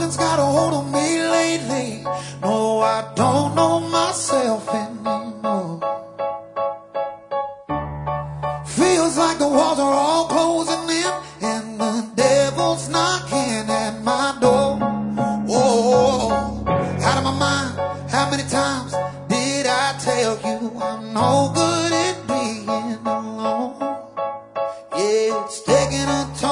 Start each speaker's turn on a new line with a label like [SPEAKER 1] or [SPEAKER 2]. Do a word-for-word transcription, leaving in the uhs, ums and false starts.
[SPEAKER 1] Something's got a hold on me lately. No, I don't know myself anymore. Feels like the walls are all closing in, and the devil's knocking at my door. Oh, out of my mind, how many times did I tell you I'm no good at being alone? Yeah, it's taking a toll.